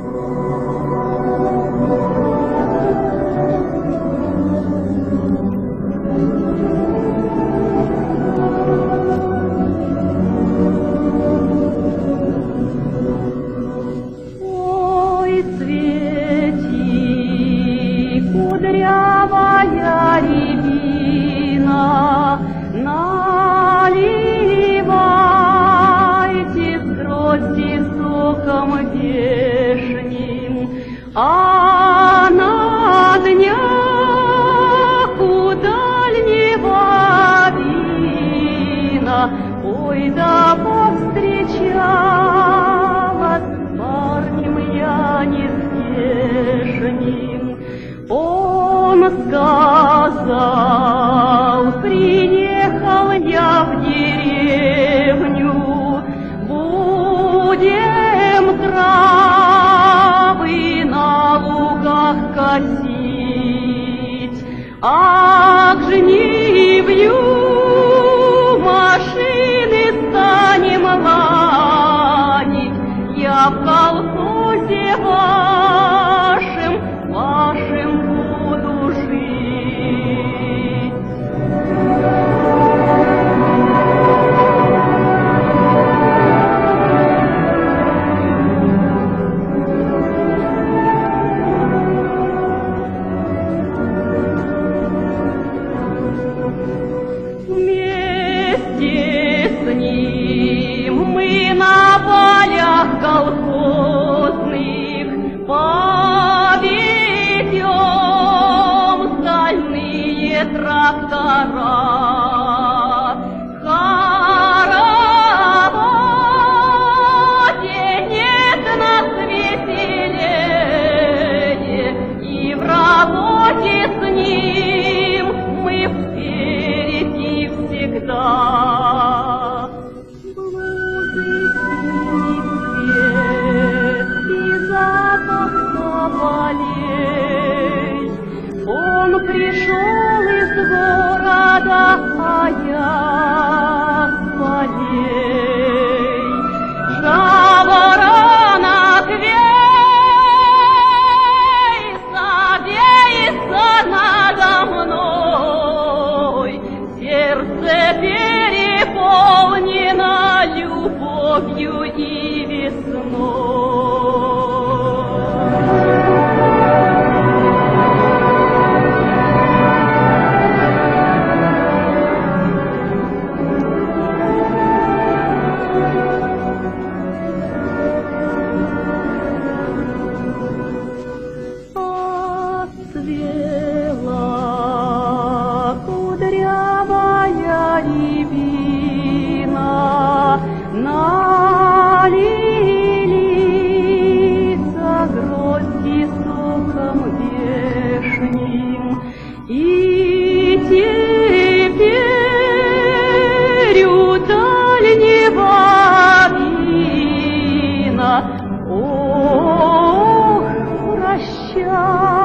Кудрявая рябина, наливайте грозди соком вешним, а на днях у дальнего вина, ой, да повстречалась с парнем я нездешним. Он сказал, приехал я в деревню, будем травы на лугах косить, а к жнивью машины станем ланить. Я в колхозе вашим буду жить. Вместе с ним мы на полях колхозных поведем стальные трактора. Хороводе нет нас веселее, и в работе с ним мы впереди всегда. Он пришел из города, а я с полей. Жаворонок веется надо мной, сердце переполнено любовью и весной. Отцвела кудрявая рябина, налились грозди соком вешним, и теперь у дальнего вина, ох, прощай.